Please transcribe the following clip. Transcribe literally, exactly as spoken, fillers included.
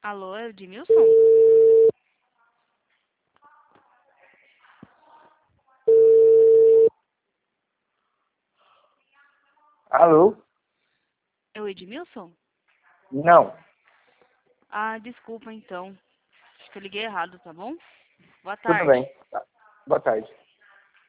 Alô, Edmilson? Alô? É o Edmilson? Não. Ah, desculpa então. Acho que eu liguei errado, tá bom? Boa Tudo tarde. bem. Tá. Boa tarde.